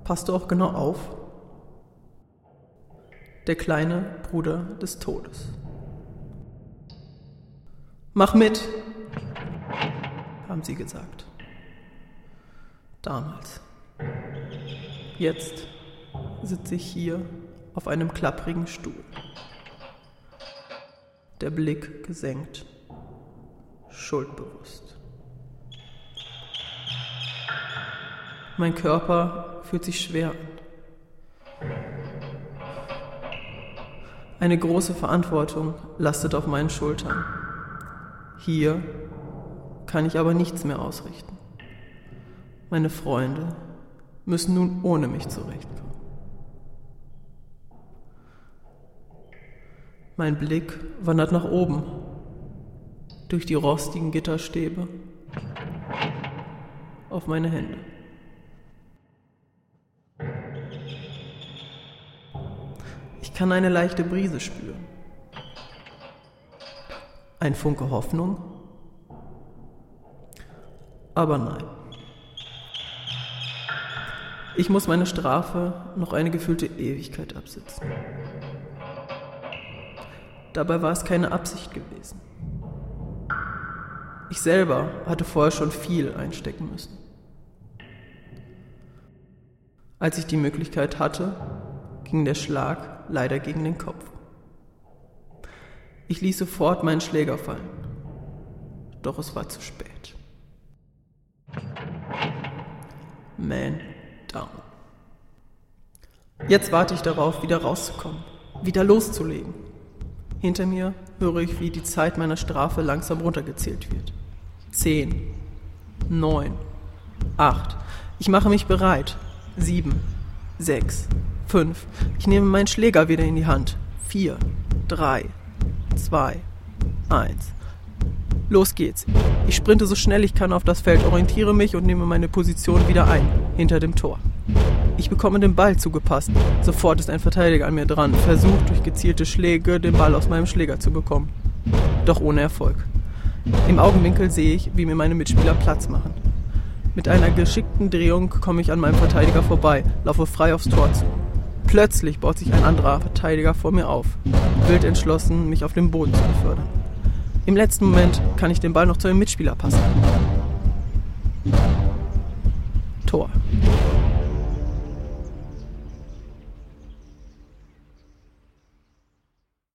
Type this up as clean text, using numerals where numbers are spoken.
Passt du auch genau auf? Der kleine Bruder des Todes. Mach mit, haben sie gesagt. Damals. Jetzt sitze ich hier auf einem klapprigen Stuhl. Der Blick gesenkt, schuldbewusst. Mein Körper fühlt sich schwer an. Eine große Verantwortung lastet auf meinen Schultern. Hier kann ich aber nichts mehr ausrichten. Meine Freunde müssen nun ohne mich zurechtkommen. Mein Blick wandert nach oben, durch die rostigen Gitterstäbe, auf meine Hände. Ich kann eine leichte Brise spüren. Ein Funke Hoffnung? Aber nein. Ich muss meine Strafe noch eine gefühlte Ewigkeit absitzen. Dabei war es keine Absicht gewesen. Ich selber hatte vorher schon viel einstecken müssen. Als ich die Möglichkeit hatte, ging der Schlag leider gegen den Kopf. Ich ließ sofort meinen Schläger fallen, doch es war zu spät. Man down. Jetzt warte ich darauf, wieder rauszukommen, wieder loszulegen. Hinter mir höre ich, wie die Zeit meiner Strafe langsam runtergezählt wird. 10, 9, 8. Ich mache mich bereit. 7, 6, 5. Ich nehme meinen Schläger wieder in die Hand. 4, 3, 2, 1. Los geht's. Ich sprinte so schnell ich kann auf das Feld, orientiere mich und nehme meine Position wieder ein, hinter dem Tor. Ich bekomme den Ball zugepasst. Sofort ist ein Verteidiger an mir dran, versucht durch gezielte Schläge den Ball aus meinem Schläger zu bekommen. Doch ohne Erfolg. Im Augenwinkel sehe ich, wie mir meine Mitspieler Platz machen. Mit einer geschickten Drehung komme ich an meinem Verteidiger vorbei, laufe frei aufs Tor zu. Plötzlich baut sich ein anderer Verteidiger vor mir auf, wild entschlossen, mich auf den Boden zu befördern. Im letzten Moment kann ich den Ball noch zu einem Mitspieler passen.